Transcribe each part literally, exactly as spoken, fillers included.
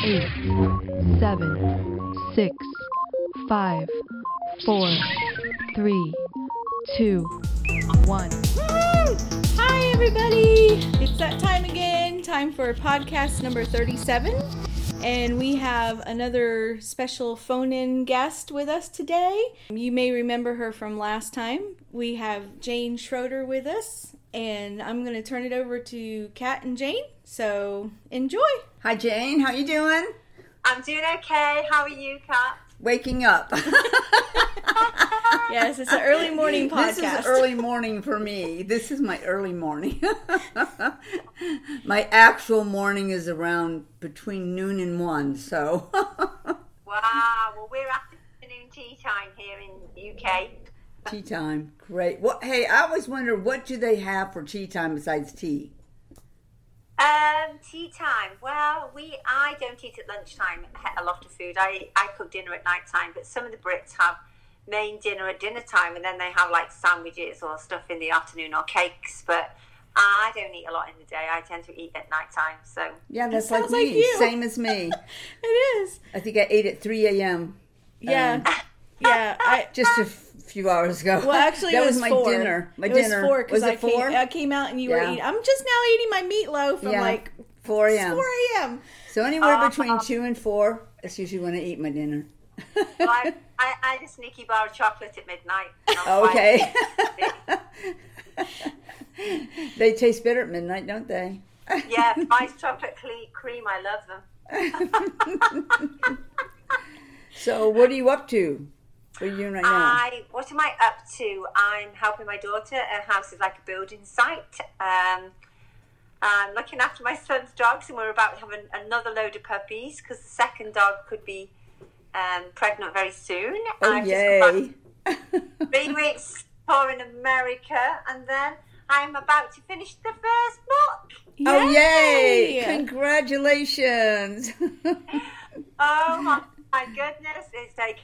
eight, seven, six, five, four, three, two, one. Woo! Hi, everybody. It's that time again. Time for podcast number thirty-seven. And we have another special phone-in guest with us today. You may remember her from last time. We have Jane Schroeder with us. And I'm going to turn it over to Kat and Jane. So enjoy. Hi, Jane. How you doing? I'm doing okay. How are you, Kat? Waking up. Yes, it's an early morning podcast. This is early morning for me. This is my early morning. My actual morning is around between noon and one, so. Wow. Well, we're afternoon tea time here in U K. Tea time. Great. Well, hey, I always wonder, what do they have for tea time besides tea? Um, tea time. Well, we I don't eat at lunchtime a lot of food. I, I cook dinner at night time, but some of the Brits have main dinner at dinner time, and then they have like sandwiches or stuff in the afternoon or cakes. But I don't eat a lot in the day. I tend to eat at night time. So yeah, that's that like like me. You. Same as me. It is. I think I ate at three a.m. Yeah. Um, yeah. I just a few hours ago. Well, actually, that it was, was my four. dinner. My it dinner was four because was I it four? came, I came out and you Yeah. were eating. I'm just now eating my meatloaf from Yeah. like four a.m. four a.m. So anywhere Uh, between two and four, that's usually when I eat my dinner. well, I, I, I had a sneaky bar of chocolate at midnight. Oh, okay. They taste better at midnight, don't they? Yeah, ice chocolate cream. I love them. So what are you up to? What are you doing right now? I, what am I up to? I'm helping my daughter. Her house is like a building site. Um, I'm looking after my son's dogs, and we're about to have an, another load of puppies because the second dog could be um, pregnant very soon. Oh, I've yay. just come back three weeks tour in America, and then I'm about to finish the first book. Oh, yay! Yay! Congratulations! Oh, my, my goodness. It's taken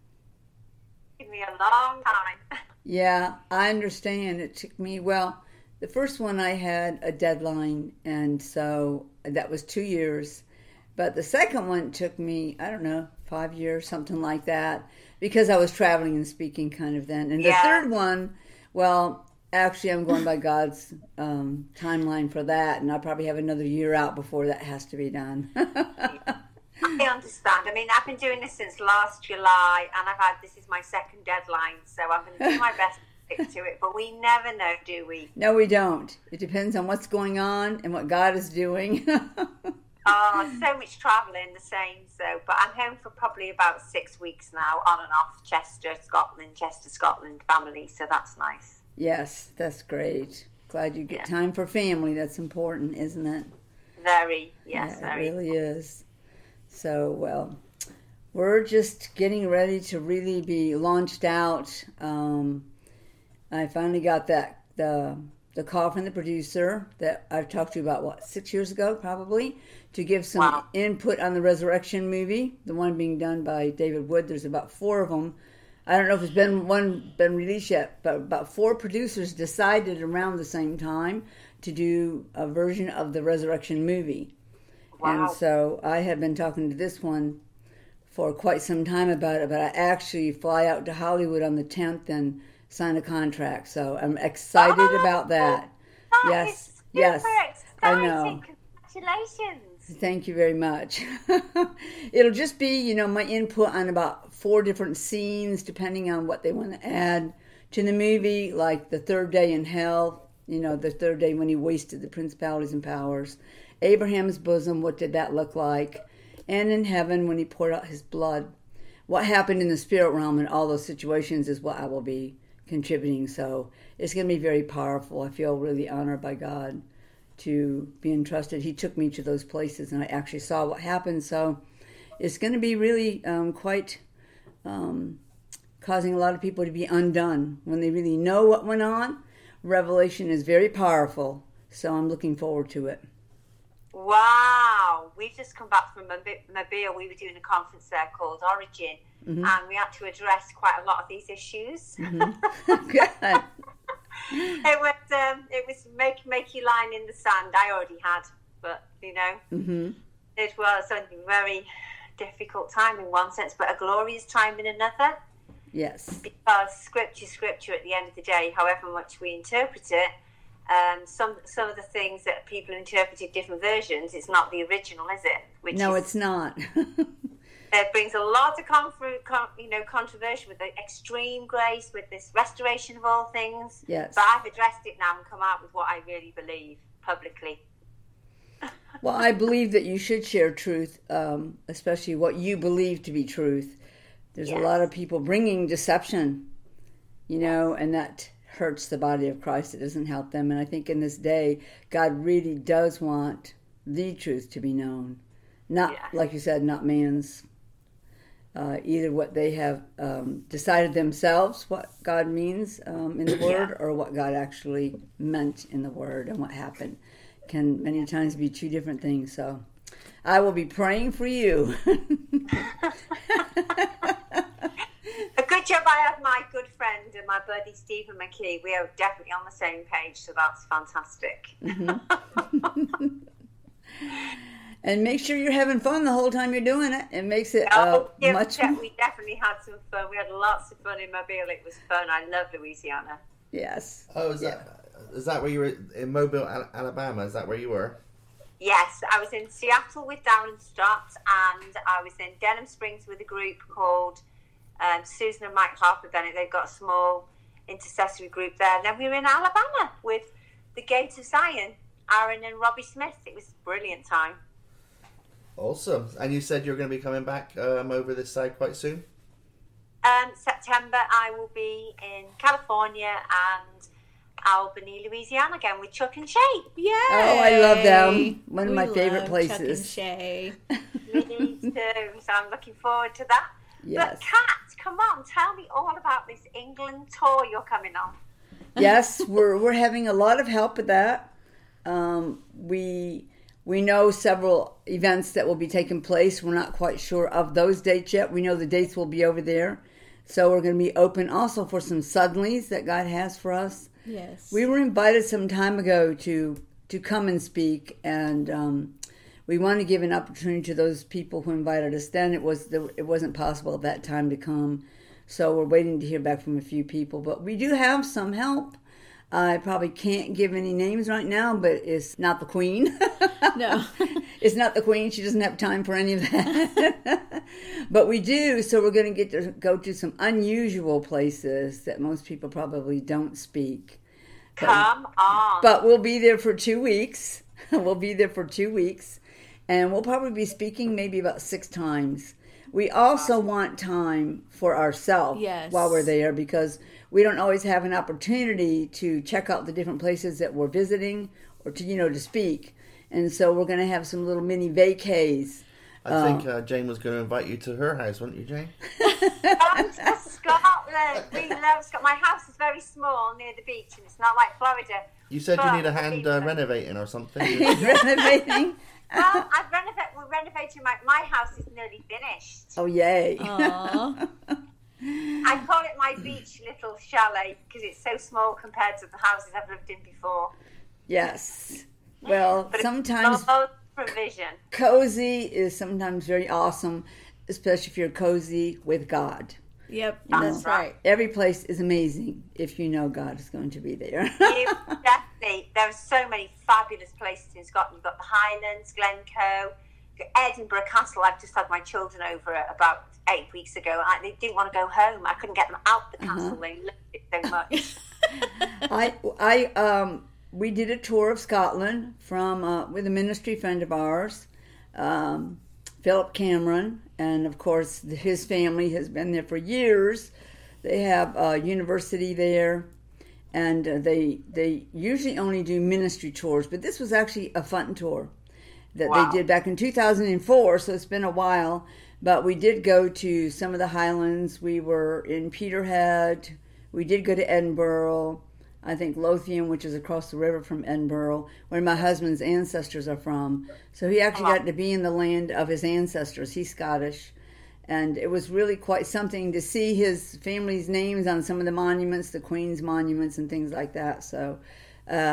me a long time. Yeah, I understand. It took me, well, the first one I had a deadline, and so that was two years. But the second one took me, I don't know, five years, something like that, because I was traveling and speaking kind of then. And the Yeah. third one, well, actually I'm going by God's um, timeline for that, and I'll probably have another year out before that has to be done. I understand. I mean, I've been doing this since last July, and I've had, this is my second deadline, so I'm going to do my best to stick to it, but we never know, do we? No, we don't. It depends on what's going on and what God is doing. Oh, so much travelling, the same, so, but I'm home for probably about six weeks now, on and off, Chester, Scotland, Chester, Scotland, family, so that's nice. Yes, that's great. Glad you get Yeah. time for family. That's important, isn't it? Very, yes, Yeah, very. it really is. So, well, we're just getting ready to really be launched out. Um, I finally got that the the call from the producer that I've talked to you about, what, six years ago, probably, to give some Wow. input on the Resurrection movie, the one being done by David Wood. There's about four of them. I don't know if it's been one been released yet, but about four producers decided around the same time to do a version of the Resurrection movie. Wow. And so I had been talking to this one for quite some time about it, but I actually fly out to Hollywood on the tenth and sign a contract. So I'm excited Oh, about that. That Yes, is super yes, I exciting. know. Congratulations. Thank you very much. It'll just be, you know, my input on about four different scenes, depending on what they want to add to the movie, like the third day in hell, you know, the third day when he wasted the principalities and powers. Abraham's bosom, what did that look like? And in heaven, when he poured out his blood. What happened in the spirit realm in all those situations is what I will be contributing. So it's going to be very powerful. I feel really honored by God to be entrusted. He took me to those places, and I actually saw what happened. So it's going to be really um, quite um, causing a lot of people to be undone when they really know what went on. Revelation is very powerful, so I'm looking forward to it. Wow. We've just come back from Mobile. We were doing a conference there called Origin, Mm-hmm. and we had to address quite a lot of these issues. Mm-hmm. Good. It was um, it was make make your line in the sand. I already had, but you know, Mm-hmm. It was a very difficult time in one sense, but a glorious time in another. Yes. Because scripture, scripture at the end of the day, however much we interpret it, um, some some of the things that people interpreted different versions, it's not the original, is it? Which no, is, it's not. it brings a lot of conf- con- you know, controversy with the extreme grace, with this restoration of all things. Yes. But I've addressed it now and come out with what I really believe publicly. Well, I believe that you should share truth, um, especially what you believe to be truth. There's Yes. a lot of people bringing deception, you know, and that hurts the body of Christ. It doesn't help them. And I think in this day, God really does want the truth to be known. Not, Yeah. like you said, not man's. Uh, either what they have um, decided themselves, what God means um, in the Word, or what God actually meant in the Word and what happened. Can many times be two different things. So I will be praying for you. A good job I have my good friend and my buddy Stephen McKee. We are definitely on the same page, so that's fantastic. Mm-hmm. And make sure you're having fun the whole time you're doing it. It makes it uh, oh, yeah, much we, more. we definitely had some fun. We had lots of fun in Mobile. It was fun. I love Louisiana. Yes. Oh, is that is that where you were in Mobile, Al- Alabama? Is that where you were? Yes, I was in Seattle with Down and Stott, and I was in Denham Springs with a group called um, Susan and Mike Harper Bennett. They've got a small intercessory group there. And then we were in Alabama with the Gate of Zion, Aaron and Robbie Smith. It was a brilliant time. Awesome. And you said you're going to be coming back um, over this side quite soon? Um, September, I will be in California and Albany, Louisiana again with Chuck and Shay. Yay! Oh, I love them. One of We my favorite love places. Chuck and Shay. Me too. So I'm looking forward to that. Yes. But Kat, come on, tell me all about this England tour you're coming on. Yes, we're we're having a lot of help with that. Um, we we know several events that will be taking place. We're not quite sure of those dates yet. We know the dates will be over there. So we're going to be open also for some suddenlies that God has for us. Yes. We were invited some time ago to to come and speak, and um, we want to give an opportunity to those people who invited us. Then it was the, it wasn't possible at that time to come, so we're waiting to hear back from a few people. But we do have some help. I probably can't give any names right now, but it's not the Queen. No. It's not the Queen. She doesn't have time for any of that. But we do, so we're going to get to go to some unusual places that most people probably don't speak. But, Come on. but we'll be there for two weeks. We'll be there for two weeks. And we'll probably be speaking maybe about six times. We also want time for ourselves Yes. while we're there, because we don't always have an opportunity to check out the different places that we're visiting or to, you know, to speak. And so we're going to have some little mini vacays. I think uh, Jane was going to invite you to her house, wasn't you, Jane? Come to Scotland. We love Scotland. My house is very small near the beach, and it's not like Florida. You said you But need a hand uh, renovating or something. Renovating. Well, I've renovate, we're renovating my, my house is nearly finished. Oh, yay. Aw. I call it my beach little chalet because it's so small compared to the houses I've lived in before. Yes. Well, But sometimes it's all provision. cozy is sometimes very awesome, especially if you're cozy with God. Yep, You know, that's right. Every place is amazing if you know God is going to be there. You definitely. There are so many fabulous places in Scotland. You've got the Highlands, Glencoe, you've got Edinburgh Castle. I've just had my children over about eight weeks ago. I, they didn't want to go home. I couldn't get them out the castle. Uh-huh. They loved it so much. I, I, um, we did a tour of Scotland from uh, with a ministry friend of ours, um, Philip Cameron, and of course his family has been there for years. They have a university there, and uh, they they usually only do ministry tours, but this was actually a fun tour that Wow. they did back in two thousand four, so it's been a while. But we did go to some of the Highlands. We were in Peterhead. We did go to Edinburgh. I think Lothian, which is across the river from Edinburgh, where my husband's ancestors are from. So he actually got to be in the land of his ancestors. He's Scottish. And it was really quite something to see his family's names on some of the monuments, the Queen's monuments and things like that. So uh,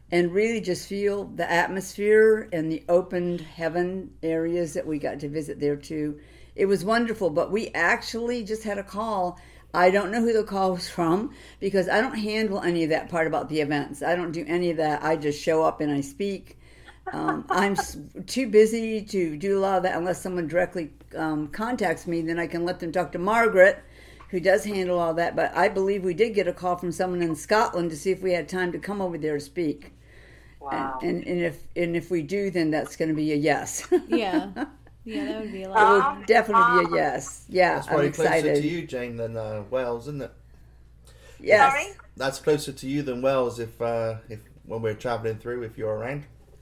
and really just feel the atmosphere and the opened heaven areas that we got to visit there too. It was wonderful, but we actually just had a call. I don't know who the call was from because I don't handle any of that part about the events. I don't do any of that. I just show up and I speak. Um, I'm too busy to do a lot of that unless someone directly um, contacts me. Then I can let them talk to Margaret, who does handle all that. But I believe we did get a call from someone in Scotland to see if we had time to come over there to speak. Wow. And, and, and if and if we do, then that's going to be a yes. Yeah. Yeah, that would be a It lot. will definitely be a yes. Yeah, That's I'm probably excited. closer to you, Jane, than uh, Wales, isn't it? Yes. Sorry? That's closer to you than Wales if uh, if when we're travelling through, if you're around.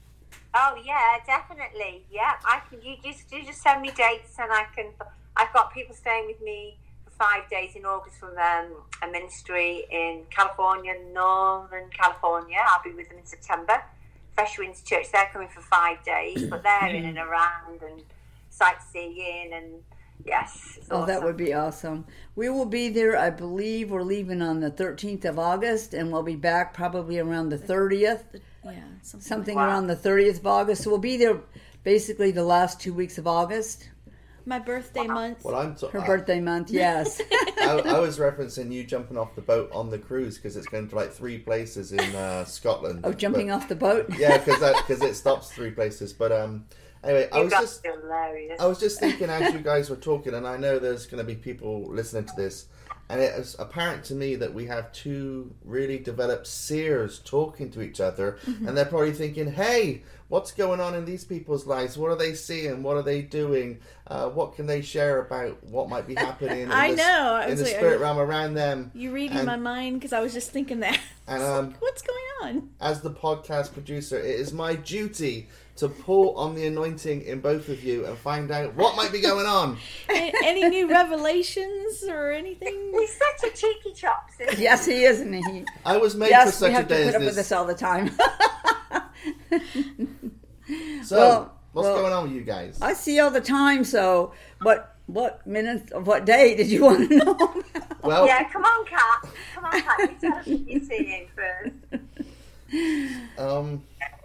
Oh yeah, definitely. Yeah, I can. You just you just send me dates, and I can. I've got people staying with me for five days in August from um, a ministry in California, Northern California. I'll be with them in September. Fresh Winds Church. They're coming for five days, but they're in and around and sightseeing and yes. It's Oh, that awesome. would be awesome. We will be there, I believe we're leaving on the thirteenth of August, and we'll be back probably around the thirtieth, Yeah, something. something Wow. around the thirtieth of August. So we'll be there basically the last two weeks of August. My birthday month. Well, I'm t- Her I, birthday month, yes. I, I was referencing you jumping off the boat on the cruise because it's going to like three places in uh, Scotland. Oh, jumping But- off the boat? Yeah, because because it stops three places. But um, anyway, I You was guys just are hilarious. I was just thinking as you guys were talking, and I know there's going to be people listening to this, and it was apparent to me that we have two really developed seers talking to each other, Mm-hmm. and they're probably thinking, hey, what's going on in these people's lives? What are they seeing? What are they doing? Uh, what can they share about what might be happening in, I the, know. I in was the like, spirit are- realm around them? You reading And- my mind because I was just thinking that. And, It's um, like, what's going on? As the podcast producer, it is my duty to pull on the anointing in both of you and find out what might be going on. A- Any new revelations or anything? He's such a cheeky chops. isn't he? Yes, he is, isn't he? I was made for Yes, we such a have to day put as up with this. this all the time. So, Well, what's well, going on with you guys? I see all the time, so what what minute of what day did you want to know? Well, Yeah, come on, Kat. Come on, Kat. You tell us what you're seeing first. um,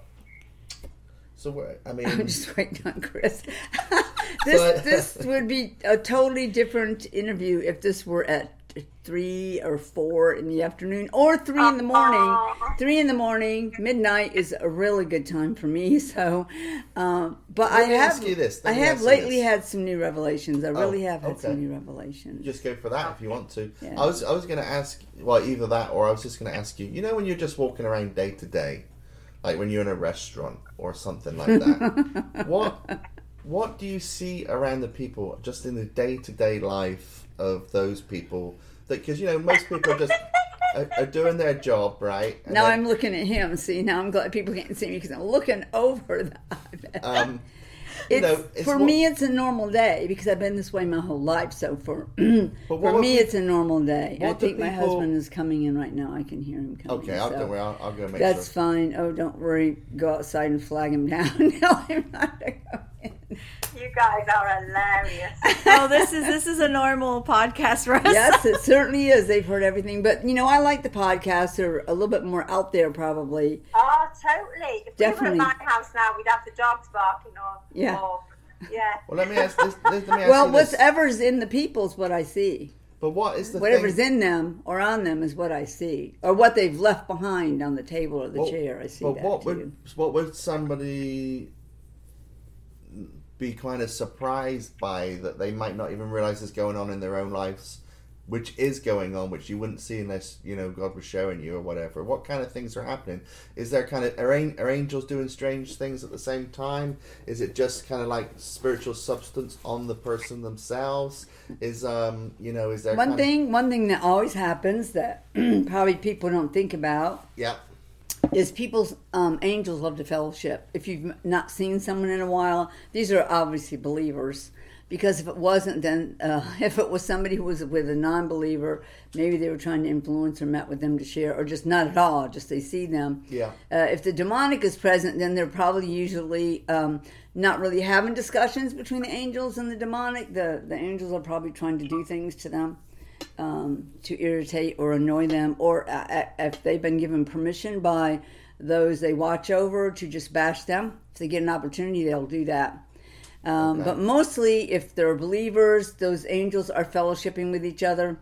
so we're, I mean, I'm just waiting on Chris. this So I- this would be a totally different interview if this were at three or four in the afternoon or three in the morning. Aw. Three in the morning, midnight is a really good time for me. So, um, but Let I me have ask you this. Let I me have ask you lately this. had some new revelations. I really have had okay. some new revelations. just go for that if you want to. Yeah. I was I was going to ask, well, either that or I was just going to ask you. You know, when you're just walking around day to day, like when you're in a restaurant or something like that, what what do you see around the people just in the day to day life of those people? Because you know, most people are just are, are doing their job, right? And Now then- I'm looking at him. See, now I'm glad people can't see me because I'm looking over the iPad. Um, you It's, know, it's for what- me, it's a normal day because I've been this way my whole life. So for But for what would me, be- it's a normal day. I what do think my people- husband is coming in right now. I can hear him coming. Okay, I'll, so don't worry, I'll, I'll go make that's sure. fine. Oh, don't worry. Go outside and flag him down. Tell him not to go in. You guys are hilarious. Oh, this is this is a normal podcast for us. Yes, it certainly is. They've heard everything, but you know, I like the podcasts. They're a little bit more out there, probably. Oh, totally. If Definitely. we were at my house now, we'd have the dogs barking or, Yeah. or yeah. Well, let me ask this. Let me ask Well, you this. whatever's in the people's what I see. But what is the Whatever's thing? in them or on them is what I see, or what they've left behind on the table or the Well, chair. I see But that what too. would what would somebody be kind of surprised by that they might not even realize is going on in their own lives, which is going on, which you wouldn't see unless you know God was showing you or whatever? What kind of things are happening? Is there kind of are, an- are angels doing strange things at the same time? Is it just kind of like spiritual substance on the person themselves? Is um you know is there One kind thing, one thing that always happens that probably people don't think about Of, yeah. is people's um, angels love to fellowship. If you've not seen someone in a while, these are obviously believers. Because if it wasn't, then uh, if it was somebody who was with a non-believer, maybe they were trying to influence or met with them to share, or just not at all, just they see them. Yeah. Uh, if the demonic is present, then they're probably usually um, not really having discussions between the angels and the demonic. The the angels are probably trying to do things to them um, to irritate or annoy them, or uh, if they've been given permission by those they watch over to just bash them. If they get an opportunity, they'll do that. Um, Okay. But mostly, if they're believers, those angels are fellowshipping with each other.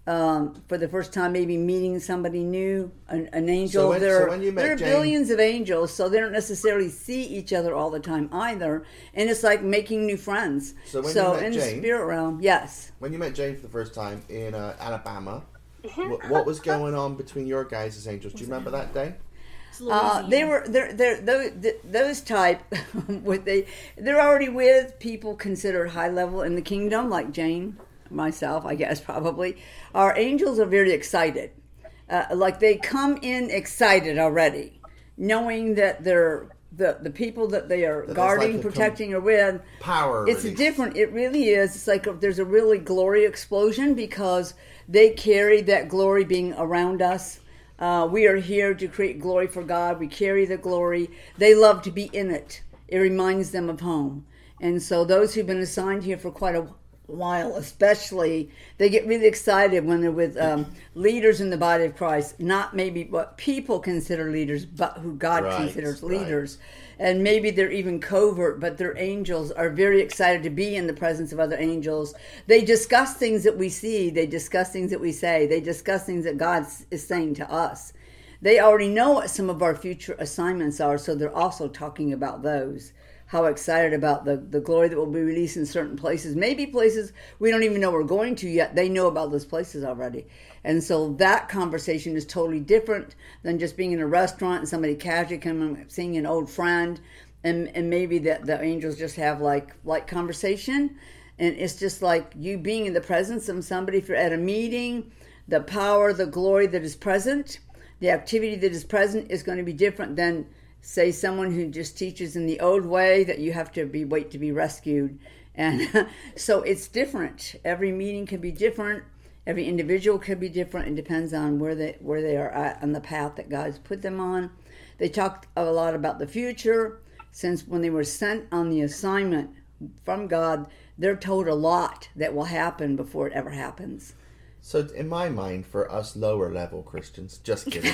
Um, for the first time, maybe meeting somebody new, an, an angel. So when- there, so when you met there are Jane- billions of angels, so they don't necessarily see each other all the time either. And it's like making new friends. So when you met in the Jane- spirit realm, yes. When you met Jane for the first time in uh, Alabama, wh- what was going on between your guys as angels? Do you remember that day? It's Uh, they Louisiana. were they're, they're, those, those type with they they're already with people considered high level in the kingdom, like Jane, myself, I guess probably. Our angels are very excited, uh, like they come in excited already, knowing that they're the the people that they are That there's guarding, like a com- protecting, or with. Power. It's release. different. It really is. It's like a, there's a really glory explosion because they carry that glory being around us. Uh, we are here to create glory for God. We carry the glory. They love to be in it. It reminds them of home. And so those who've been assigned here for quite a while, especially, they get really excited when they're with um, leaders in the body of Christ. Not maybe what people consider leaders, but who God Right, considers right. leaders. And maybe they're even covert, but their angels are very excited to be in the presence of other angels. They discuss things that we see. They discuss things that we say. They discuss things that God is saying to us. They already know what some of our future assignments are, so they're also talking about those. How excited about the, the glory that will be released in certain places. Maybe places we don't even know we're going to yet. They know about those places already. And so that conversation is totally different than just being in a restaurant and somebody casually coming, seeing an old friend. And, and maybe that the angels just have like, like conversation. And it's just like you being in the presence of somebody. If you're at a meeting, the power, the glory that is present, the activity that is present is going to be different than, say, someone who just teaches in the old way that you have to be wait to be rescued. And so it's different. Every meeting can be different. Every individual can be different. It depends on where they where they are at on the path that God's put them on. They talked a lot about the future. Since when they were sent on the assignment from God, they're told a lot that will happen before it ever happens. So in my mind, for us lower level Christians, just kidding.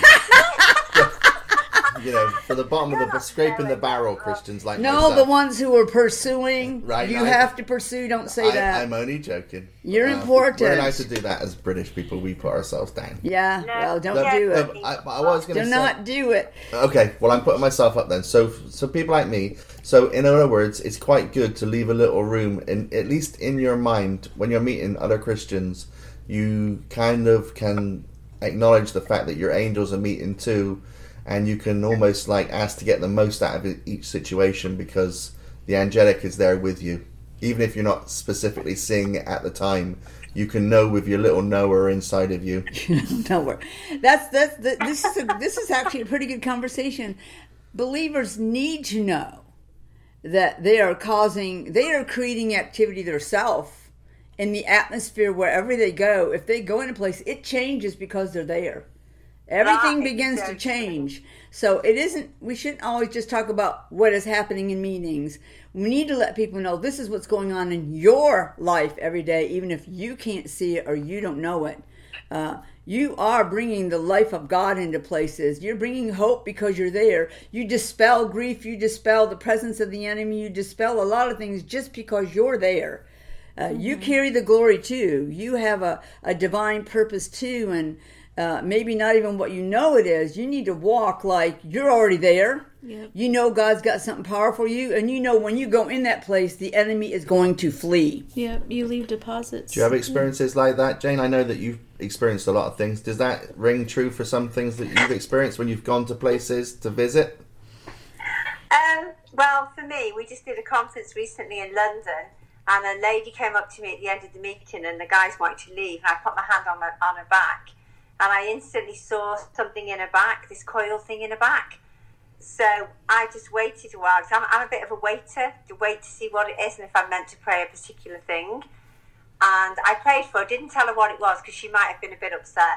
You know, for the bottom of the scraping the barrel Christians like No, myself. the ones who are pursuing, Right, you I- have to pursue. Don't say I, that. I'm only joking. You're Uh, important. We're allowed to do that as British people. We put ourselves down. Yeah, No, well, don't No, do no, it. but I, but I was going Do to say. not do it. Okay, well, I'm putting myself up then. So, so people like me. So, in other words, it's quite good to leave a little room, in at least in your mind, when you're meeting other Christians, you kind of can acknowledge the fact that your angels are meeting too, and you can almost like ask to get the most out of each situation because the angelic is there with you, even if you're not specifically seeing it at the time. You can know with your little knower inside of you. Don't worry. That's that's the, this is a, this is actually a pretty good conversation. Believers need to know that they are causing, they are creating activity themselves in the atmosphere wherever they go. If they go in a place, it changes because they're there. Everything Right, begins to exactly. change. So it isn't, we shouldn't always just talk about what is happening in meetings. We need to let people know this is what's going on in your life every day, even if you can't see it or you don't know it. Uh, you are bringing the life of God into places. You're bringing hope because you're there. You dispel grief. You dispel the presence of the enemy. You dispel a lot of things just because you're there. Uh, You carry the glory too. You have a, a divine purpose too, and uh, maybe not even what you know it is. You need to walk like you're already there. Yep. You know God's got something powerful for you, and you know when you go in that place, the enemy is going to flee. Yep, you leave deposits. Do you have experiences like that, Jane? I know that you've experienced a lot of things. Does that ring true for some things that you've experienced when you've gone to places to visit? Um, well, for me, we just did a conference recently in London, and a lady came up to me at the end of the meeting, and the guys wanted to leave, and I put my hand on, my, on her back, and I instantly saw something in her back, this coil thing in her back. So I just waited a while, because I'm, I'm a bit of a waiter, to wait to see what it is, and if I'm meant to pray a particular thing. And I prayed for her, didn't tell her what it was, because she might have been a bit upset.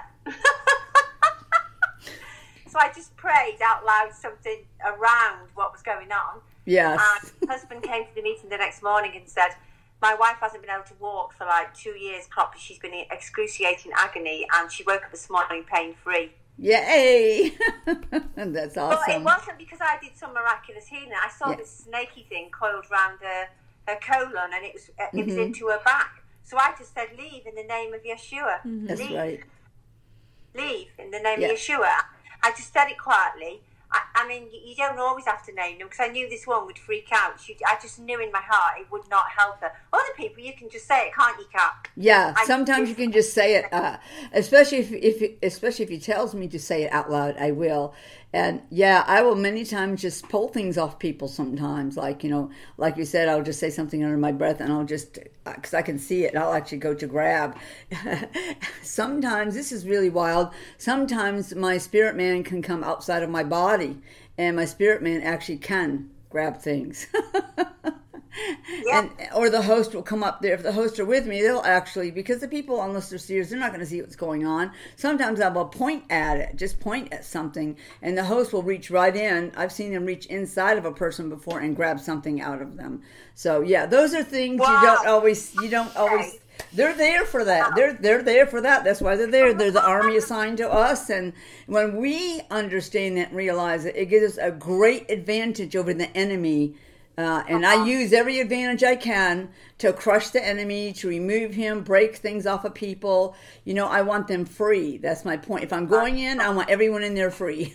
So I just prayed out loud something around what was going on. Yes. And my husband came to the meeting the next morning and said, my wife hasn't been able to walk for like two years properly. She's been in excruciating agony, and she woke up this morning pain-free. Yay! That's But it awesome. wasn't because I did some miraculous healing. I saw Yeah. this snaky thing coiled around her, her colon, and it was uh, it was Mhm. into her back. So I just said, "Leave in the name of Yeshua. That's Leave, right. leave in the name Yeah. of Yeshua." I just said it quietly. I, I mean, you, you don't always have to name them because I knew this one would freak out. She, I just knew in my heart it would not help her. Other people, you can just say it, can't you, Kat? Yeah, I- sometimes you can just say it, uh, especially if, if especially if he tells me to say it out loud, I will. And yeah, I will many times just pull things off people sometimes. Like, you know, like you said, I'll just say something under my breath and I'll just, because I can see it, and I'll actually go to grab. Sometimes, this is really wild, sometimes my spirit man can come outside of my body and my spirit man actually can grab things. Yeah. And or the host will come up there. If the hosts are with me, they'll actually, because the people, unless they're seers, they're not going to see what's going on. Sometimes I will point at it, just point at something, and the host will reach right in. I've seen them reach inside of a person before and grab something out of them. So yeah, those are things Wow. you don't always, you don't always. They're there for that. They're they're there for that. That's why they're there. They're the army assigned to us, and when we understand that and realize it, it gives us a great advantage over the enemy. Uh, and I use every advantage I can to crush the enemy, to remove him, break things off of people. You know, I want them free. That's my point. If I'm going in, I want everyone in there free.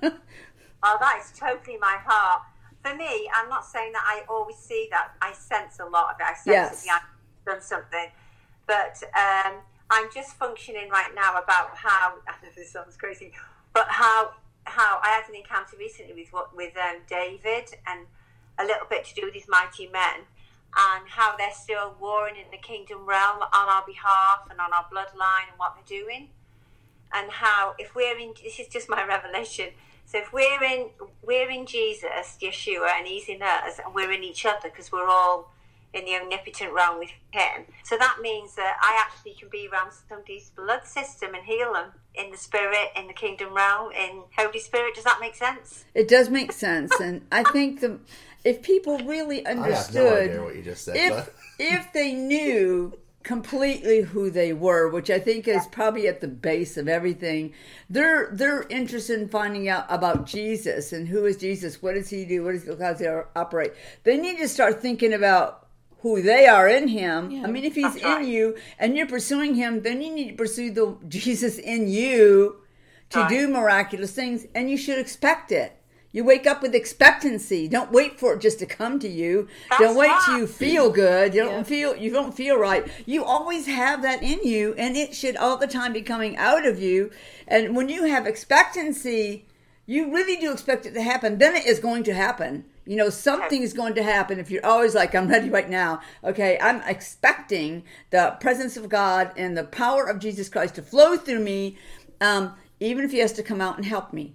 Oh, that is totally my heart. For me, I'm not saying that I always see that. I sense a lot of it. I sense Yes. that yeah, I've done something. But um, I'm just functioning right now about how, I know this sounds crazy, but how how I had an encounter recently with what with um, David, and a little bit to do with his mighty men, and how they're still warring in the kingdom realm on our behalf and on our bloodline and what they're doing. And how if we're in, this is just my revelation, so if we're in we're in Jesus, Yeshua, and he's in us, and we're in each other because we're all in the omnipotent realm with him, so that means that I actually can be around somebody's blood system and heal them in the spirit, in the kingdom realm, in Holy Spirit. Does that make sense? It does make sense, and I think the if people really I have no understood, idea what you just said. if but if they knew completely who they were, which I think is probably at the base of everything, they're they're interested in finding out about Jesus and who is Jesus, what does he do, what does he, how does he operate. They need to start thinking about who they are in him. Yeah. I mean, if he's That's right. in you and you're pursuing him, then you need to pursue the Jesus in you to Right. do miraculous things, and you should expect it. You wake up with expectancy. Don't wait for it just to come to you. That's don't wait till right. you feel good. You don't Yeah. feel you don't feel right. You always have that in you, and it should all the time be coming out of you. And when you have expectancy, you really do expect it to happen. Then it is going to happen. You know, something is going to happen if you're always like, I'm ready right now. Okay, I'm expecting the presence of God and the power of Jesus Christ to flow through me, um, even if he has to come out and help me.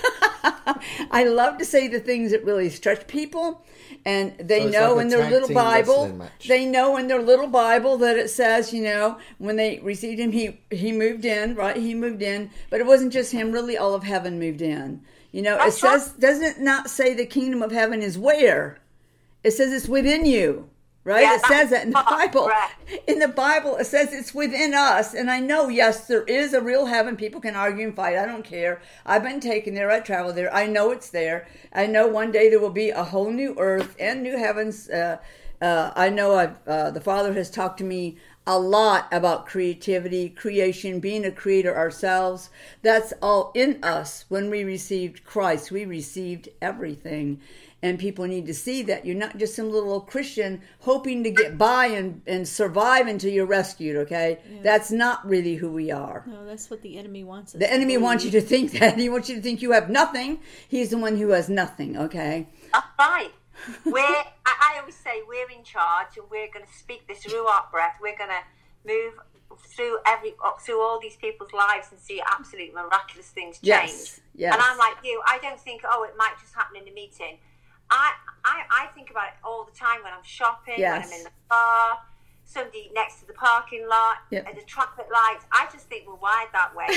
I love to say the things that really stretch people, and they So it's know like a in their tag little team Bible, wrestling match. they know in their little Bible that it says, you know, when they received him, he he moved in, right? He moved in, but it wasn't just him. Really, all of heaven moved in. You know, That's it says, doesn't it not say the kingdom of heaven is where? It says it's within you. Right? Yeah, it says that in the that's Bible. correct. In the Bible, it says it's within us. And I know, yes, there is a real heaven. People can argue and fight. I don't care. I've been taken there. I traveled there. I know it's there. I know one day there will be a whole new earth and new heavens. Uh, uh, I know I've, uh, the Father has talked to me a lot about creativity, creation, being a creator ourselves. That's all in us. When we received Christ, we received everything. And people need to see that you're not just some little old Christian hoping to get by and, and survive until you're rescued, okay? Yeah. That's not really who we are. No, that's what the enemy wants us The to enemy wants you believe. to think that. He wants you to think you have nothing. He's the one who has nothing, okay? That's right. We're, I, I always say we're in charge, and we're going to speak this Ruach breath. We're going to move through every through all these people's lives and see absolute miraculous things change. Yes, yes. And I'm like you. I don't think, oh, it might just happen in a meeting. I, I, I think about it all the time when I'm shopping, Yes. when I'm in the car, somebody next to the parking lot, Yep. at the traffic lights. I just think we're wired that way.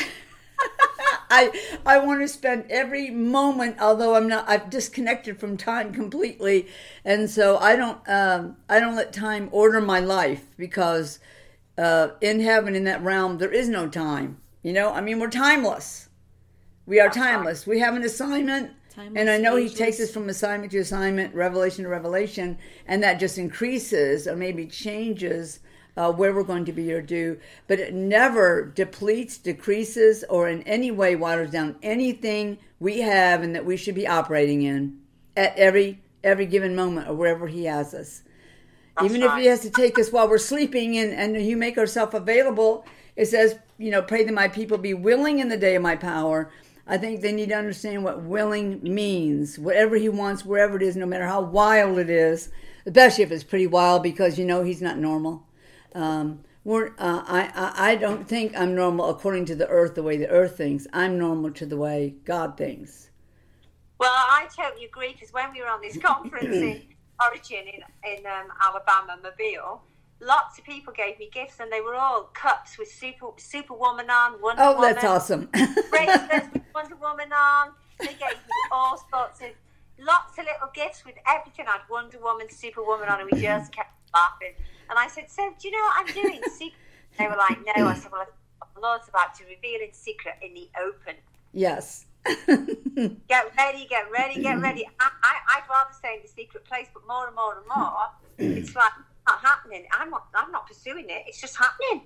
I I want to spend every moment, although I'm not, I've disconnected from time completely, and so I don't um, I don't let time order my life, because uh, in heaven, in that realm, there is no time. You know, I mean, we're timeless. We are That's right. timeless. We have an assignment. Timeless, And I know he ageless. takes us from assignment to assignment, revelation to revelation, and that just increases or maybe changes uh, where we're going to be or do. But it never depletes, decreases, or in any way waters down anything we have and that we should be operating in at every every given moment or wherever he has us. That's Even if right. he has to take us while we're sleeping and, and you make ourselves available, it says, you know, pray that my people be willing in the day of my power. I think they need to understand what willing means. Whatever he wants, wherever it is, no matter how wild it is, especially if it's pretty wild, because you know he's not normal. Um, we're, uh, I, I I don't think I'm normal according to the earth, the way the earth thinks. I'm normal to the way God thinks. Well, I totally agree, because when we were on this conference in Origin in, in um, Alabama, Mobile, lots of people gave me gifts, and they were all cups with Super Superwoman on, Wonder Oh, Woman. that's awesome. Bracelets with Wonder Woman on. They gave me all sorts of, lots of little gifts with everything. I had Wonder Woman, Superwoman on, and we just kept laughing. And I said, so do you know what I'm doing? Secret. They were like, no. I said, well, the Lord's about to reveal in secret in the open. Yes. Get ready, get ready, get ready. I, I, I'd rather stay in the secret place, but more and more and more, it's like, not happening. I'm not. I'm not pursuing it. It's just happening.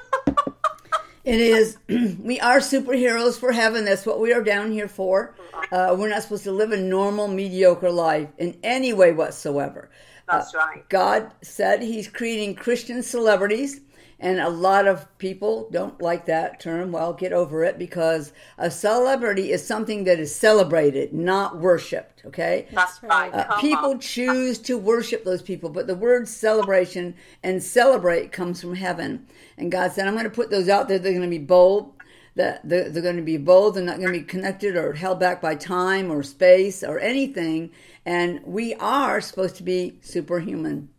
It is. We are superheroes for heaven. That's what we are down here for. Uh, we're not supposed to live a normal, mediocre life in any way whatsoever. That's Uh, right. God said he's creating Christian celebrities, and a lot of people don't like that term. Well, get over it, because a celebrity is something that is celebrated, not worshipped, okay? That's right. Uh, Come people on. choose to worship those people, but the word celebration and celebrate comes from heaven. And God said, I'm going to put those out there. They're going to be bold. That they're, they're going to be bold. They're not going to be connected or held back by time or space or anything. And we are supposed to be superhuman.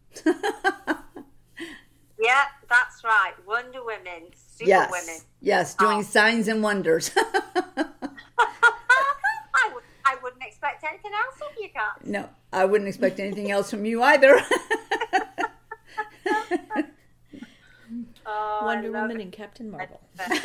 Yeah, that's right. Wonder Women, Super Yes. Women. Yes, doing Oh. signs and wonders. I, would, I wouldn't expect anything else of you guys. No, I wouldn't expect anything else from you either. Oh, Wonder I love Woman it. and Captain Marvel.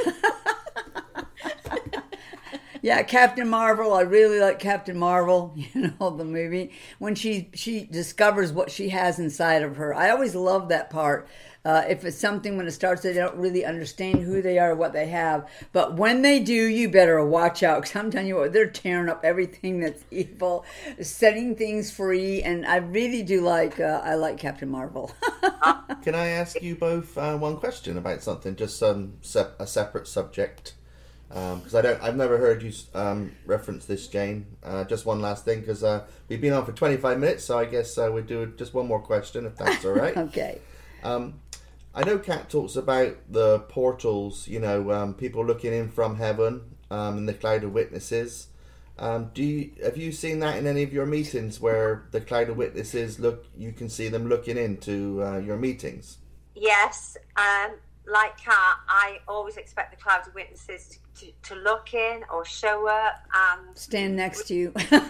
Yeah, Captain Marvel. I really like Captain Marvel, you know, the movie. When she she discovers what she has inside of her. I always love that part. Uh, if it's something, when it starts, they don't really understand who they are, what they have. But when they do, you better watch out. Because I'm telling you what, they're tearing up everything that's evil, setting things free. And I really do like, uh, I like Captain Marvel. Can I ask you both uh, one question about something, just some sep- a separate subject? Because I don't, I've never heard you um, reference this, Jane. Uh, just one last thing, because uh, we've been on for twenty-five minutes, so I guess uh, we'll do just one more question, if that's all right. Okay. Um, I know Kat talks about the portals, you know, um, people looking in from heaven, um, and the cloud of witnesses. Um, do you, have you seen that in any of your meetings, where the cloud of witnesses look? You can see them looking into uh, your meetings. Yes, um, like Kat, I always expect the cloud of witnesses to, to, to look in or show up. And Stand next to you. yes,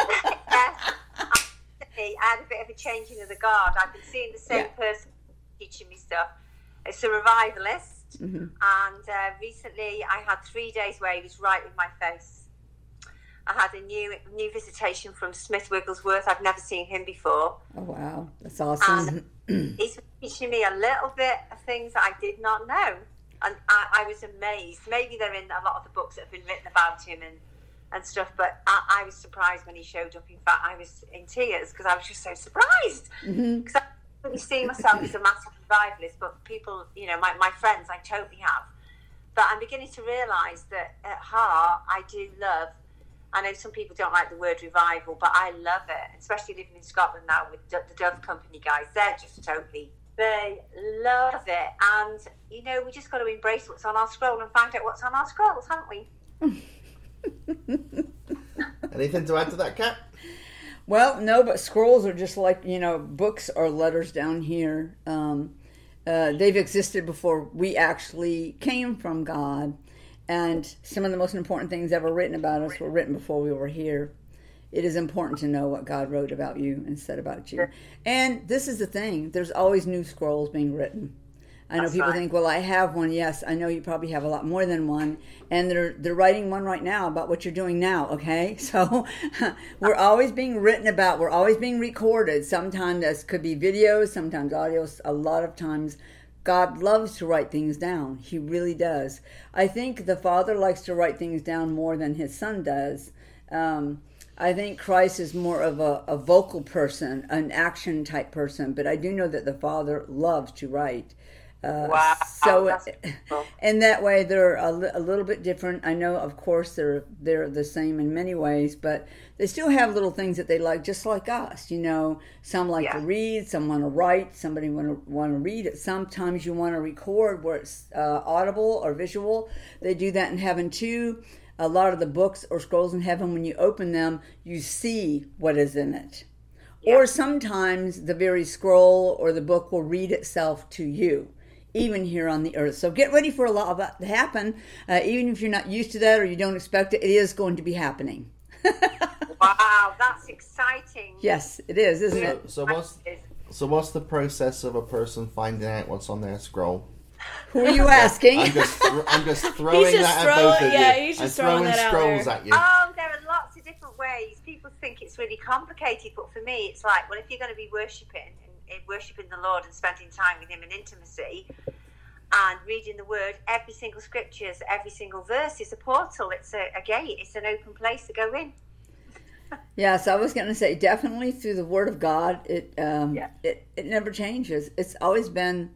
I had a bit of a changing of the guard. I've been seeing the same Yeah. person teaching me stuff. It's a revivalist, Mm-hmm. and uh, recently I had three days where he was right in my face. I had a new new visitation from Smith Wigglesworth. I've never seen him before. Oh, wow. That's awesome. He's teaching me a little bit of things that I did not know. And I, I was amazed. Maybe they're in a lot of the books that have been written about him and, and stuff, but I, I was surprised when he showed up. In fact, I was in tears because I was just so surprised. Because Mm-hmm. I don't really see myself as a massive revivalist, but people, you know, my, my friends, I totally have. But I'm beginning to realise that at heart, I do love, I know some people don't like the word revival, but I love it, especially living in Scotland now with the Dove Company guys. They're just totally, they love it. And, you know, we just got to embrace what's on our scroll and find out what's on our scrolls, haven't we? Anything to add to that, Kat? Well, no, but scrolls are just like, you know, books or letters down here. Um, uh, they've existed before we actually came from God. And some of the most important things ever written about us were written before we were here. It is important to know what God wrote about you and said about you. And this is the thing. There's always new scrolls being written. I know That's people right. think, well, I have one. Yes, I know you probably have a lot more than one. And they're they're writing one right now about what you're doing now, okay? So we're always being written about. We're always being recorded. Sometimes this could be videos, sometimes audios. A lot of times God loves to write things down. He really does. I think the Father likes to write things down more than his Son does. Um, I think Christ is more of a, a vocal person, an action type person, but I do know that the Father loves to write. Uh, Wow, so, that's beautiful. in that way, they're a, li- a little bit different. I know, of course, they're they're the same in many ways, but they still have little things that they like, just like us. You know, some like to Yeah. read, some want to write, somebody want to want to read it. Sometimes you want to record where it's uh, audible or visual. They do that in heaven too. A lot of the books or scrolls in heaven, when you open them, you see what is in it. Or sometimes the very scroll or the book will read itself to you, even here on the earth. So get ready for a lot of that to happen. Uh, even if you're not used to that or you don't expect it, it is going to be happening. Wow, that's exciting. Yes, it is, isn't So, it? so what's so what's the process of a person finding out what's on their scroll? Who are you asking? I'm just th- I'm just throwing just that at throwing- both of yeah, you. he's just I'm throwing throwing that out scrolls there. at you. Oh, there are lots of different ways. People think it's really complicated, but for me, it's like, well, if you're going to be worshipping and, and worshipping the Lord and spending time with Him in intimacy and reading the Word, every single scriptures, every single verse is a portal. It's a, a gate. It's an open place to go in. Yes, I was going to say definitely through the Word of God. It um, Yeah. it it never changes. It's always been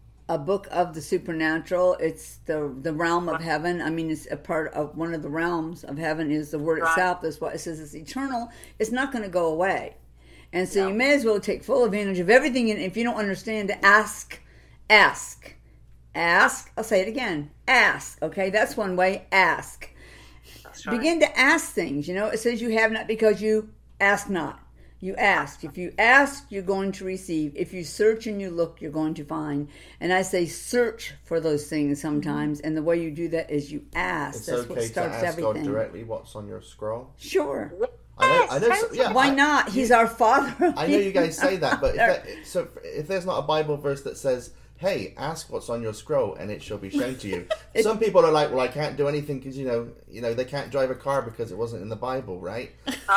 a book of the supernatural. It's the the realm of heaven. I mean, it's a part of one of the realms of heaven is the Word Right. itself. That's why it says it's eternal. It's not going to go away, and so No. you may as well take full advantage of everything. And if you don't understand, ask, ask, ask. I'll say it again. Ask. Okay, that's one way. Ask. That's right. Begin to ask things. You know, it says you have not because you ask not. You ask. If you ask, you're going to receive. If you search and you look, you're going to find. And I say search for those things sometimes. And the way you do that is you ask. It's That's what okay to starts ask everything. God directly what's on your scroll. Sure. I know, I know. Yes, so- yeah, Why I, not? He's our Father. I know you guys say that, but if that, so if there's not a Bible verse that says, "Hey, ask what's on your scroll, and it shall be shown to you," some people are like, "Well, I can't do anything because you know, you know, they can't drive a car because it wasn't in the Bible, right?"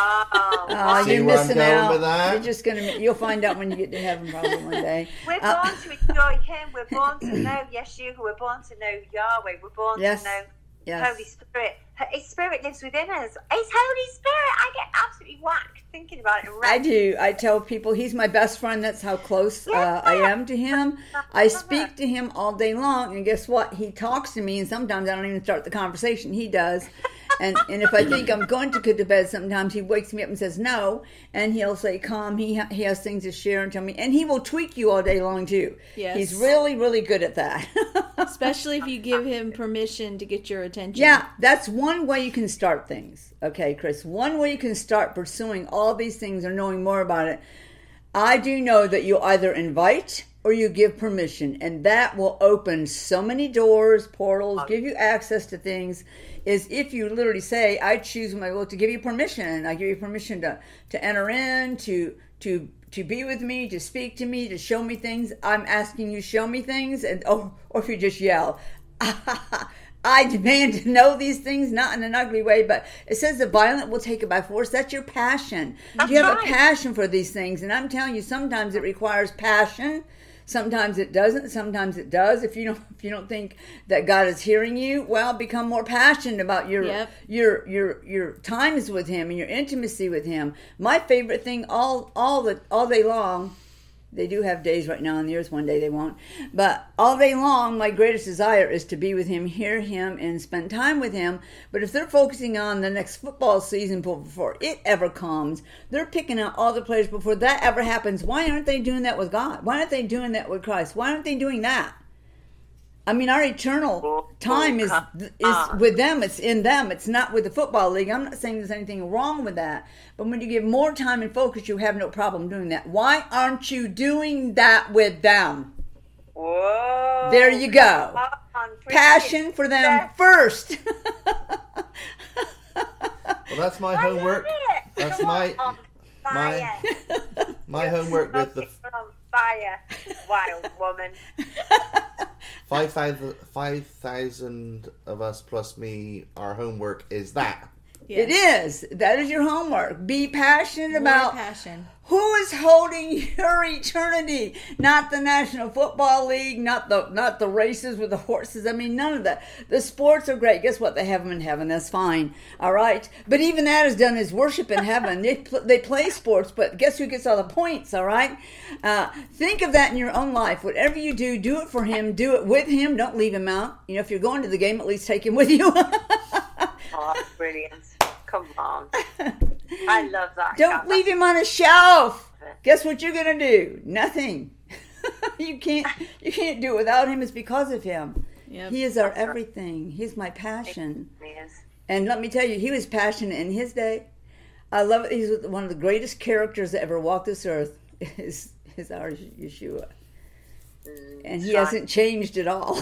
Oh, Oh, See you're where I'm missing going out. with that? You're just gonna. You'll find out when you get to heaven, probably one day. we're Uh, born to enjoy Him. We're born to know Yeshua. We're born to know Yahweh. We're born Yes. to know Yes. Holy Spirit. His Spirit lives within us. It's Holy Spirit. I get absolutely whacked thinking about it. And I wrecked. do. I tell people he's my best friend. That's how close uh, I am to him. I speak to him all day long, and guess what? He talks to me, and sometimes I don't even start the conversation. He does. And and if I think I'm going to go to bed, sometimes he wakes me up and says no, and he'll say, "Come." He ha- he has things to share and tell me, and he will tweak you all day long too. Yes. He's really really good at that. Especially if you give him permission to get your attention. Yeah, that's one way you can start things. Okay, Chris, one way you can start pursuing all these things or knowing more about it. I do know that you either invite or you give permission, and that will open so many doors, portals, give you access to things. Is if you literally say, "I choose my will to give you permission. I give you permission to to enter in, to to to be with me, to speak to me, to show me things. I'm asking you, show me things," and oh, or if you just yell, "I demand to know these things," not in an ugly way, but it says the violent will take it by force. That's your passion. That's you have right. a passion for these things, and I'm telling you, sometimes it requires passion. Sometimes it doesn't. Sometimes it does. If you don't, if you don't think that God is hearing you, well, become more passionate about your Yep. your your your times with Him and your intimacy with Him. My favorite thing, all all the all day long. They do have days right now on the earth. One day they won't. But all day long, my greatest desire is to be with Him, hear Him, and spend time with Him. But if they're focusing on the next football season before it ever comes, they're picking out all the players before that ever happens. Why aren't they doing that with God? Why aren't they doing that with Christ? Why aren't they doing that? I mean, our eternal time is is with them. It's in them. It's not with the football league. I'm not saying there's anything wrong with that. But when you give more time and focus, you have no problem doing that. Why aren't you doing that with them? Whoa. There you go. Come on, preach Passion it. for them Yes. first. Well, that's my I homework. love it. That's Come my on, my fire. my homework with the You're on fire, wild woman. five thousand, five thousand of us plus me, our homework is that. It is. That is your homework. Be passionate More about passion. who is holding your eternity. Not the National Football League, not the not the races with the horses. I mean, none of that. The sports are great. Guess what? They have them in heaven. That's fine. All right. But even that is done as worship in heaven. They pl- they play sports, but guess who gets all the points? All right. Uh, think of that in your own life. Whatever you do, do it for Him. Do it with Him. Don't leave Him out. You know, if you're going to the game, at least take Him with you. Oh, brilliant. Come on. I love that. Don't leave Him on a shelf. Guess what you're going to do? Nothing. you can't you can't do it without Him. It's because of Him. Yep. He is our everything. He's my passion. Yes. And let me tell you, He was passionate in His day. I love it. He's one of the greatest characters that ever walked this earth is, is our Yeshua. And He right. hasn't changed at all.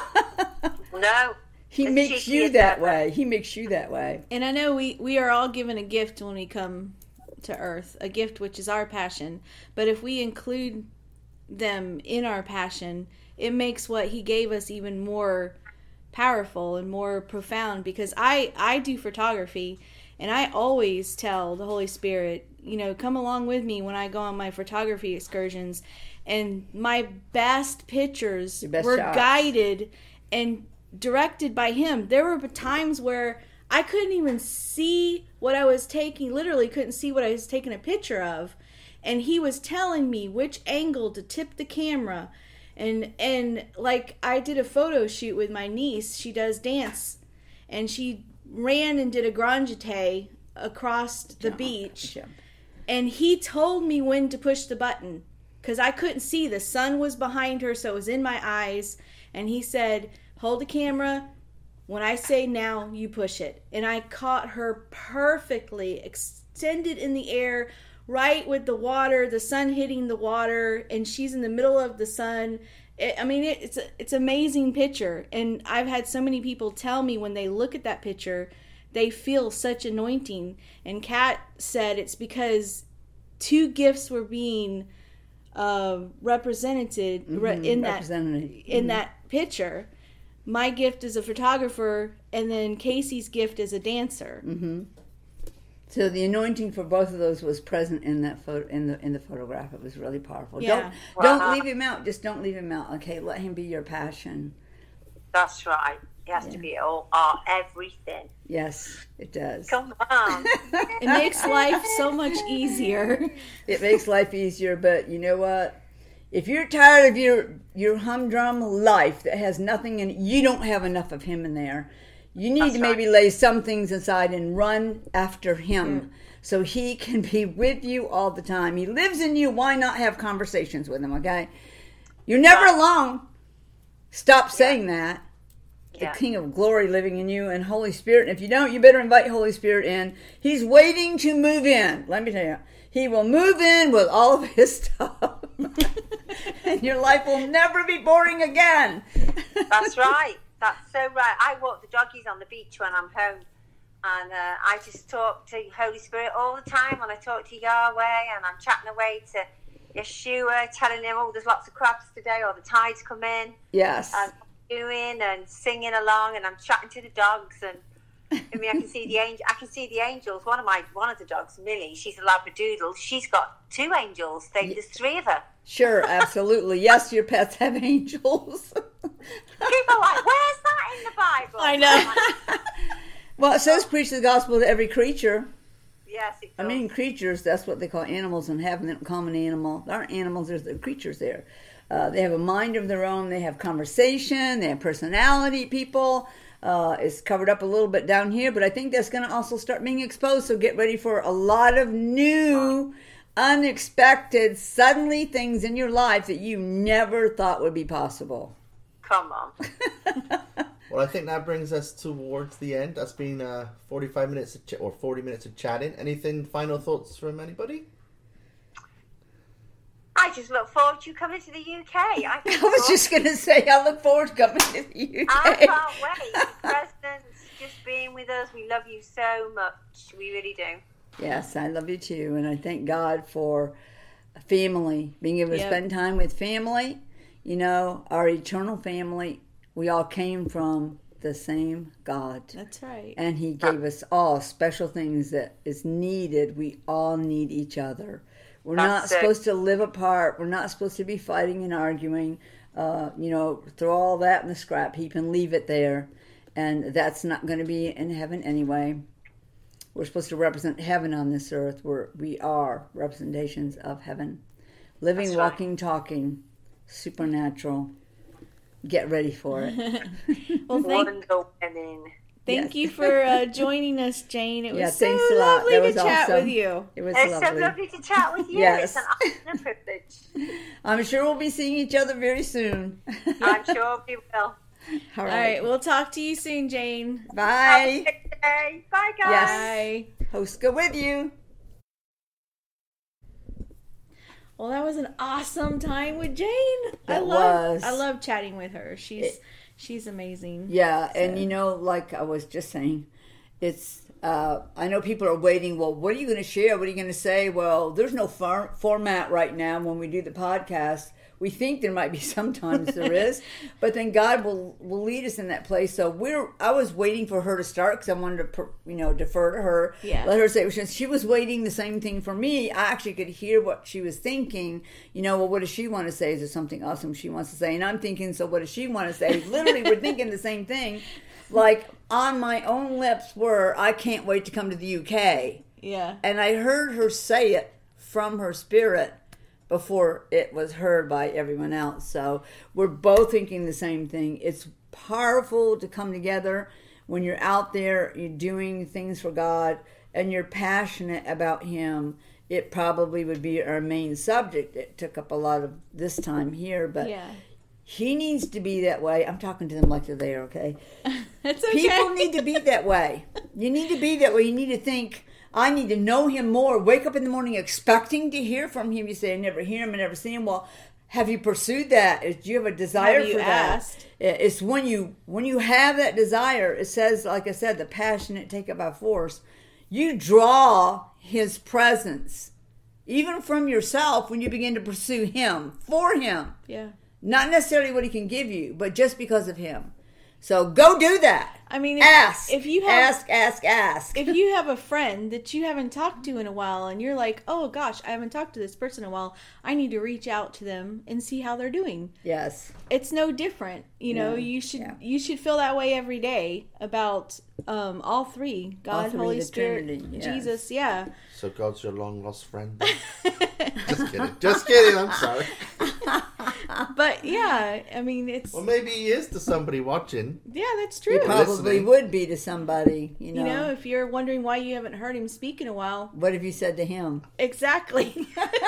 No. He As makes cheeky you as that ever. way. He makes you that way. And I know we, we are all given a gift when we come to earth, a gift which is our passion. But if we include them in our passion, it makes what He gave us even more powerful and more profound. Because I, I do photography, and I always tell the Holy Spirit, you know, come along with me when I go on my photography excursions. And my best pictures Your best were shots. guided and directed by Him. There were times where I couldn't even see what I was taking, literally couldn't see what I was taking a picture of, and He was telling me which angle to tip the camera. And and like I did a photo shoot with my niece. She does dance, and she ran and did a grand jeté across the Jump, beach, jump. and He told me when to push the button because I couldn't see. The sun was behind her, so it was in my eyes, and He said, hold the camera. When I say now, you push it. And I caught her perfectly extended in the air, right with the water, the sun hitting the water, and she's in the middle of the sun. It, I mean, it, it's a, it's an amazing picture. And I've had so many people tell me when they look at that picture, they feel such anointing. And Kat said it's because two gifts were being uh, represented re- Mhm, in that represented. in Mhm. that picture. My gift as a photographer, and then Casey's gift as a dancer. Mm-hmm. So the anointing for both of those was present in that photo, in the in the photograph. It was really powerful. Yeah. Don't don't Wow. leave Him out. Just don't leave Him out. Okay, let Him be your passion. That's right. It has to be all our everything. Yes, it does. Come on. It makes life so much easier. It makes life easier, but you know what? If you're tired of your your humdrum life that has nothing in it, you don't have enough of Him in there. You need That's to maybe right. lay some things aside and run after Him so He can be with you all the time. He lives in you. Why not have conversations with Him, okay? You're never Right. alone. Stop saying that. The Yeah. King of Glory living in you and Holy Spirit. And if you don't, you better invite Holy Spirit in. He's waiting to move in. Let me tell you. He will move in with all of His stuff. And your life will never be boring again. That's right. That's so right. I walk the doggies on the beach when I'm home. And uh, I just talk to Holy Spirit all the time. And I talk to Yahweh. And I'm chatting away to Yeshua, telling Him, oh, there's lots of crabs today. Or the tides come in. Yes. And doing and singing along. And I'm chatting to the dogs. And I mean, I can see the angel. I can see the angels. One of my one of the dogs, Millie, she's a Labradoodle. She's got two angels. They, there's three of her. Sure, absolutely. Yes, your pets have angels. People are like, where's that in the Bible? I know. Well, it says preach the gospel to every creature. Yes, it I does. mean, creatures, that's what they call animals in heaven. They don't call them an animal. There aren't animals, there's the creatures there. Uh, they have a mind of their own. They have conversation. They have personality, people. Uh, it's covered up a little bit down here, but I think that's going to also start being exposed. So get ready for a lot of new, unexpected, suddenly things in your life that you never thought would be possible. Come on. Well, I think that brings us towards the end. That's been uh, forty-five minutes of ch- or forty minutes of chatting. Anything, final thoughts from anybody? I just look forward to you coming to the U K. I, think I was it's just going to say, I look forward to coming to the U K. I can't wait. Your presence, just being with us. We love you so much. We really do. Yes, I love you too. And I thank God for family, being able to Yep. spend time with family. You know, our eternal family, we all came from the same God. That's right. And he gave us all special things that is needed. We all need each other. We're not That's it. supposed to live apart. We're not supposed to be fighting and arguing. Uh, you know, throw all that in the scrap heap and leave it there. And that's not going to be in heaven anyway. We're supposed to represent heaven on this earth. We're, we are representations of heaven. Living, That's right. walking, talking, supernatural. Get ready for it. Well, thank, Wonder Women. thank Yes. you for uh, joining us, Jane. It was Yeah, so thanks a lot. lovely That to was chat awesome. with you. It was It's lovely. so lovely to chat with you. Yes. It's an honor and a privilege. I'm sure we'll be seeing each other very soon. I'm sure we will. All All right. right, we'll talk to you soon, Jane. Have a Bye. good day. Bye, guys. Yes. Bye. Host go with you. Well, that was an awesome time with Jane. I That love was. I love chatting with her. She's It- she's amazing. Yeah, and So- you know, like I was just saying, it's. Uh, I know people are waiting. Well, what are you going to share? What are you going to say? Well, there's no far- format right now when we do the podcast. We think there might be sometimes there is, but then God will will lead us in that place. So we're. I was waiting for her to start because I wanted to, per- you know, defer to her. Yeah. Let her say. Since she was waiting the same thing for me, I actually could hear what she was thinking. You know, well, what does she want to say? Is there something awesome she wants to say? And I'm thinking, so what does she want to say? Literally, we're thinking the same thing. Like on my own lips were, I can't wait to come to the U K. Yeah. And I heard her say it from her spirit before it was heard by everyone else. So we're both thinking the same thing. It's powerful to come together when you're out there, you're doing things for God, and you're passionate about Him. It probably would be our main subject. It took up a lot of this time here, but Yeah. He needs to be that way. I'm talking to them like they're there, okay? That's okay. People need to be that way. You need to be that way. You need to think, I need to know Him more. Wake up in the morning expecting to hear from Him. You say, I never hear Him, I never see Him. Well, have you pursued that? Do you have a desire Have you for that? asked? It's when you when you have that desire, it says, like I said, the passionate take it by force. You draw His presence, even from yourself, when you begin to pursue Him, for Him. Yeah. Not necessarily what He can give you, but just because of Him. So go do that. I mean, if, Ask. if you have ask, ask, ask. if you have a friend that you haven't talked to in a while and you're like, oh gosh, I haven't talked to this person in a while, I need to reach out to them and see how they're doing. Yes. It's no different. You know, Yeah, you should yeah. you should feel that way every day about um, all three. God, three, Holy the Spirit, Trinity, yes. Jesus, yeah. So God's your long lost friend. Just kidding. Just kidding. I'm sorry. But yeah, I mean it's Well, maybe he is to somebody watching. yeah, that's He true. probably Listening. would be to somebody, you know. You know, if you're wondering why you haven't heard him speak in a while, What have you said to Him? exactly.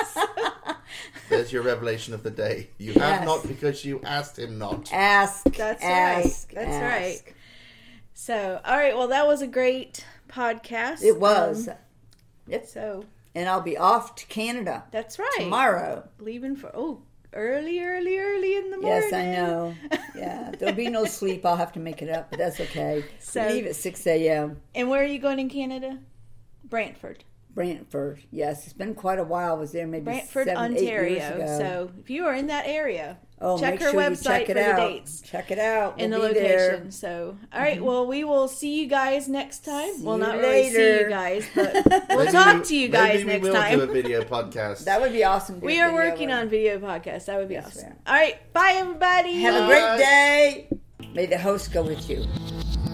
There's your revelation of the day. You have Yes. not because you asked him not. Ask. That's ask, right. That's ask. right. So, all right. Well, that was a great podcast. It was. Um, Yep. so And I'll be off to Canada that's right. tomorrow. Leaving for oh early, early, early in the morning. Yes, I know. Yeah, there'll be no sleep. I'll have to make it up, but that's okay. So- Leave at six a.m. And where are you going in Canada? Brantford. Brantford. Yes, it's been quite a while. I was there maybe Brantford, seven, eight years Ontario. ago. So if you are in that area, oh, check make her sure you website check it for the out. dates Check it out. and the We'll be location. there. Mm-hmm. So, all right. Well, we will see you guys next time. See well, you not really see later. you guys, but we'll Maybe talk we- to you guys maybe we next will time. do a video podcast. That would be awesome. to We do are a video working of. on video podcasts. That would be Yes, awesome. we are. All right. Bye, everybody. Have a Bye. great day. May the host go with you.